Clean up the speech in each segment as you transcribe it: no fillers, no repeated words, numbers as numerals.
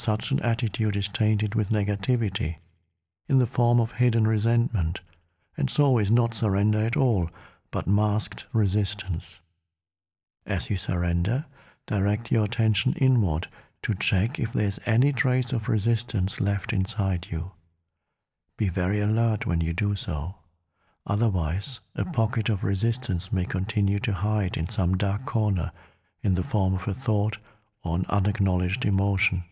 Such an attitude is tainted with negativity, in the form of hidden resentment, and so is not surrender at all, but masked resistance. As you surrender, direct your attention inward to check if there is any trace of resistance left inside you. Be very alert when you do so. Otherwise, a pocket of resistance may continue to hide in some dark corner in the form of a thought or an unacknowledged emotion.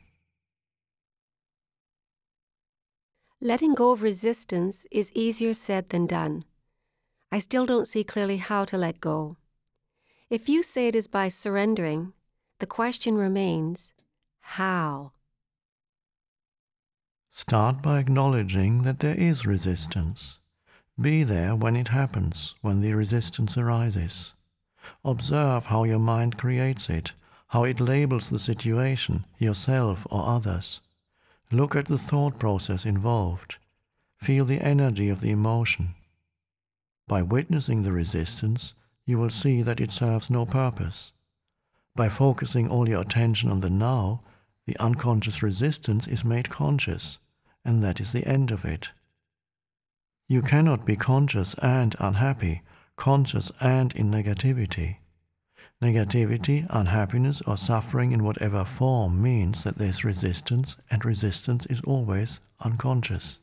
Letting go of resistance is easier said than done. I still don't see clearly how to let go. If you say it is by surrendering, the question remains, how? Start by acknowledging that there is resistance. Be there when it happens, when the resistance arises. Observe how your mind creates it, how it labels the situation, yourself or others. Look at the thought process involved. Feel the energy of the emotion. By witnessing the resistance, you will see that it serves no purpose. By focusing all your attention on the now, the unconscious resistance is made conscious, and that is the end of it. You cannot be conscious and unhappy, conscious and in negativity. Negativity, unhappiness, or suffering in whatever form means that there is resistance, and resistance is always unconscious.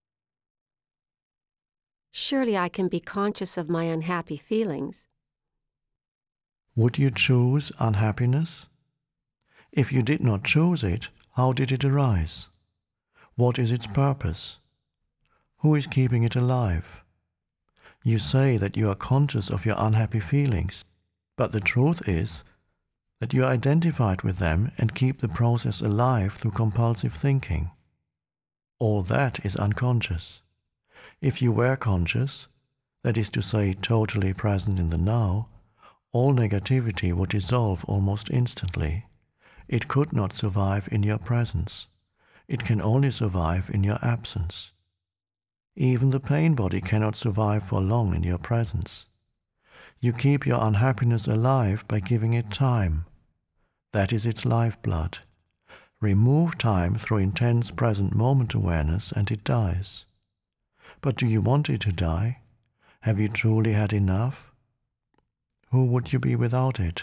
Surely I can be conscious of my unhappy feelings. Would you choose unhappiness? If you did not choose it, how did it arise? What is its purpose? Who is keeping it alive? You say that you are conscious of your unhappy feelings, but the truth is that you are identified with them and keep the process alive through compulsive thinking. All that is unconscious. If you were conscious, that is to say, totally present in the now, all negativity would dissolve almost instantly. It could not survive in your presence. It can only survive in your absence. Even the pain body cannot survive for long in your presence. You keep your unhappiness alive by giving it time. That is its lifeblood. Remove time through intense present moment awareness and it dies. But do you want it to die? Have you truly had enough? Who would you be without it?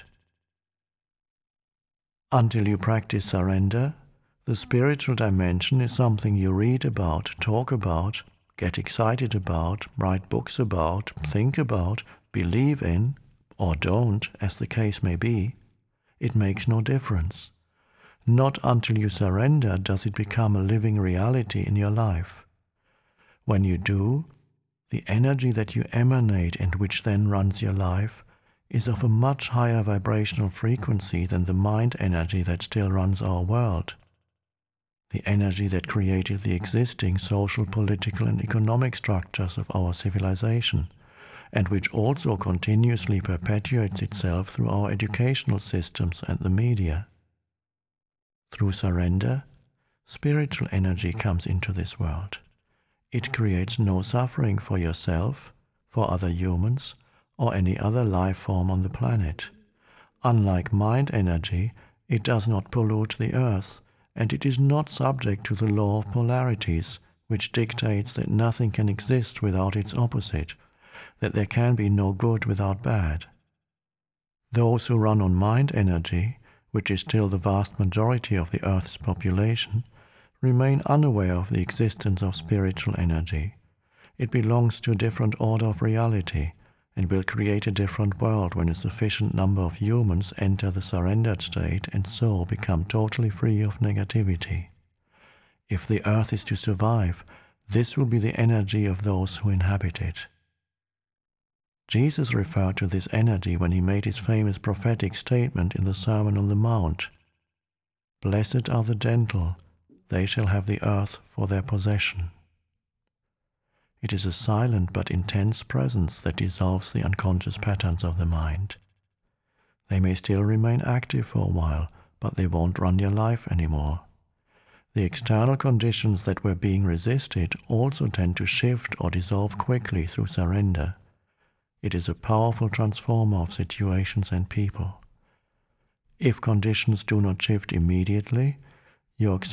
Until you practice surrender, the spiritual dimension is something you read about, talk about, get excited about, write books about, think about, believe in, or don't, as the case may be. It makes no difference. Not until you surrender does it become a living reality in your life. When you do, the energy that you emanate and which then runs your life is of a much higher vibrational frequency than the mind energy that still runs our world. The energy that created the existing social, political, and economic structures of our civilization, and which also continuously perpetuates itself through our educational systems and the media. Through surrender, spiritual energy comes into this world. It creates no suffering for yourself, for other humans, or any other life form on the planet. Unlike mind energy, it does not pollute the earth, and it is not subject to the law of polarities, which dictates that nothing can exist without its opposite, that there can be no good without bad. Those who run on mind energy, which is still the vast majority of the Earth's population, remain unaware of the existence of spiritual energy. It belongs to a different order of reality, and will create a different world when a sufficient number of humans enter the surrendered state and so become totally free of negativity. If the earth is to survive, this will be the energy of those who inhabit it. Jesus referred to this energy when he made his famous prophetic statement in the Sermon on the Mount. "Blessed are the gentle, they shall have the earth for their possession." It is a silent but intense presence that dissolves the unconscious patterns of the mind. They may still remain active for a while, but they won't run your life anymore. The external conditions that were being resisted also tend to shift or dissolve quickly through surrender. It is a powerful transformer of situations and people. If conditions do not shift immediately, You